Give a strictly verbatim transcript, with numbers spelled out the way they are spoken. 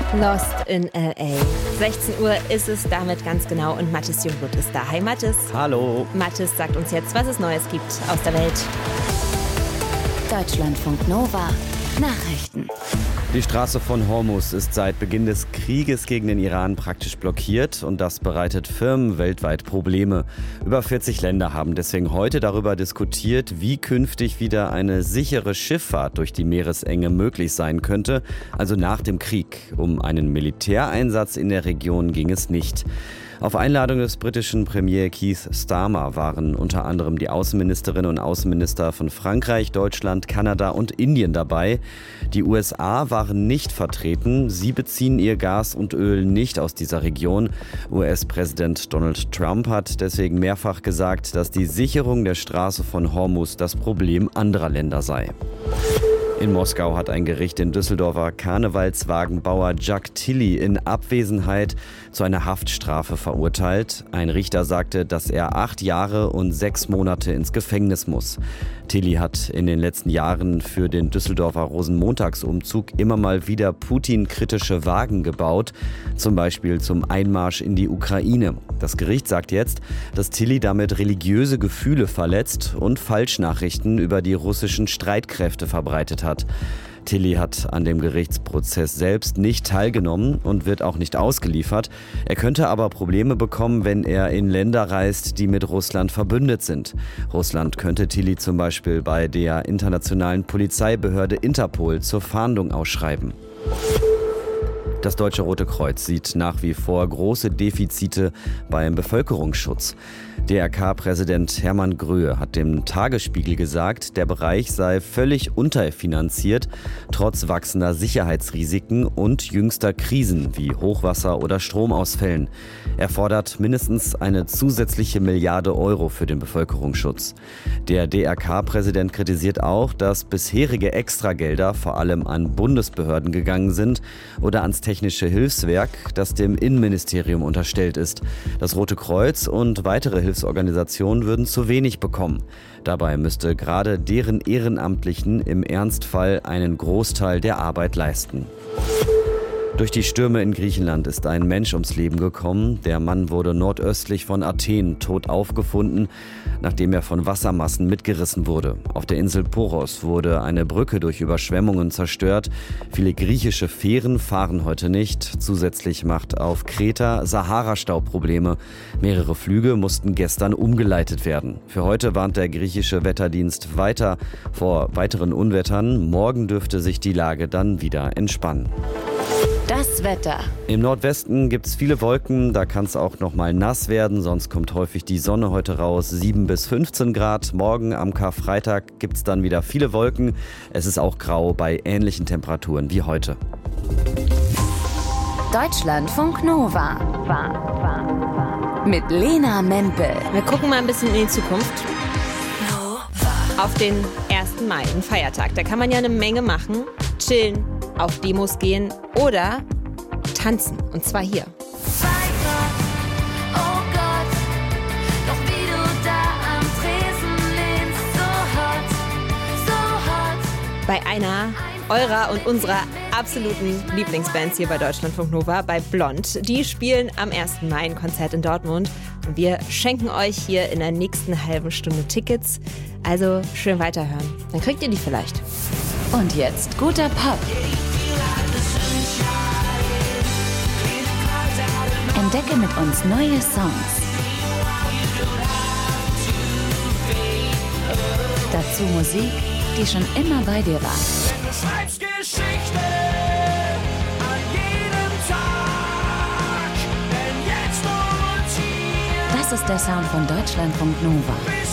Lost in L A. sechzehn Uhr ist es damit ganz genau und Mathis Jungblut ist da. Hi Mathis. Hallo. Mathis sagt uns jetzt, was es Neues gibt aus der Welt. Deutschlandfunk Nova. Nachrichten. Die Straße von Hormuz ist seit Beginn des Krieges gegen den Iran praktisch blockiert und das bereitet Firmen weltweit Probleme. Über vierzig Länder haben deswegen heute darüber diskutiert, wie künftig wieder eine sichere Schifffahrt durch die Meeresenge möglich sein könnte, also nach dem Krieg. Um einen Militäreinsatz in der Region ging es nicht. Auf Einladung des britischen Premier Keir Starmer waren unter anderem die Außenministerinnen und Außenminister von Frankreich, Deutschland, Kanada und Indien dabei. Die U S A waren nicht vertreten. Sie beziehen ihr Gas und Öl nicht aus dieser Region. U S-Präsident Donald Trump hat deswegen mehrfach gesagt, dass die Sicherung der Straße von Hormuz das Problem anderer Länder sei. In Moskau hat ein Gericht den Düsseldorfer Karnevalswagenbauer Jack Tilly in Abwesenheit zu einer Haftstrafe verurteilt. Ein Richter sagte, dass er acht Jahre und sechs Monate ins Gefängnis muss. Tilly hat in den letzten Jahren für den Düsseldorfer Rosenmontagsumzug immer mal wieder Putin-kritische Wagen gebaut, zum Beispiel zum Einmarsch in die Ukraine. Das Gericht sagt jetzt, dass Tilly damit religiöse Gefühle verletzt und Falschnachrichten über die russischen Streitkräfte verbreitet hat. Tilly hat an dem Gerichtsprozess selbst nicht teilgenommen und wird auch nicht ausgeliefert. Er könnte aber Probleme bekommen, wenn er in Länder reist, die mit Russland verbündet sind. Russland könnte Tilly zum Beispiel bei der internationalen Polizeibehörde Interpol zur Fahndung ausschreiben. Das Deutsche Rote Kreuz sieht nach wie vor große Defizite beim Bevölkerungsschutz. D R K-Präsident Hermann Gröhe hat dem Tagesspiegel gesagt, der Bereich sei völlig unterfinanziert, trotz wachsender Sicherheitsrisiken und jüngster Krisen wie Hochwasser oder Stromausfällen. Er fordert mindestens eine zusätzliche Milliarde Euro für den Bevölkerungsschutz. Der D R K-Präsident kritisiert auch, dass bisherige Extragelder vor allem an Bundesbehörden gegangen sind oder ans Technische Hilfswerk, das dem Innenministerium unterstellt ist. Das Rote Kreuz und weitere Hilfsorganisationen würden zu wenig bekommen. Dabei müsste gerade deren Ehrenamtlichen im Ernstfall einen Großteil der Arbeit leisten. Durch die Stürme in Griechenland ist ein Mensch ums Leben gekommen. Der Mann wurde nordöstlich von Athen tot aufgefunden, nachdem er von Wassermassen mitgerissen wurde. Auf der Insel Poros wurde eine Brücke durch Überschwemmungen zerstört. Viele griechische Fähren fahren heute nicht. Zusätzlich macht auf Kreta Sahara-Staub Probleme. Mehrere Flüge mussten gestern umgeleitet werden. Für heute warnt der griechische Wetterdienst weiter vor weiteren Unwettern. Morgen dürfte sich die Lage dann wieder entspannen. Das Wetter. Im Nordwesten gibt es viele Wolken, da kann es auch noch mal nass werden, sonst kommt häufig die Sonne heute raus, sieben bis fünfzehn Grad. Morgen am Karfreitag gibt es dann wieder viele Wolken. Es ist auch grau bei ähnlichen Temperaturen wie heute. Deutschlandfunk Nova. Mit Lena Mempel. Wir gucken mal ein bisschen in die Zukunft. Auf den ersten Mai, ein Feiertag. Da kann man ja eine Menge machen. Chillen, auf Demos gehen oder tanzen. Und zwar hier. Oh Gott, doch wie du da am Tresen lehnst, so hot, so hot. Bei einer eurer und unserer absoluten Lieblingsbands hier bei Deutschlandfunk Nova, bei Blond. Die spielen am ersten Mai ein Konzert in Dortmund. Und wir schenken euch hier in der nächsten halben Stunde Tickets. Also schön weiterhören. Dann kriegt ihr die vielleicht. Und jetzt guter Pop. Entdecke mit uns neue Songs. Dazu Musik, die schon immer bei dir war. Du schreibst Geschichte an jedem Tag, denn jetzt und hier. Das ist der Sound von Deutschlandfunk Nova.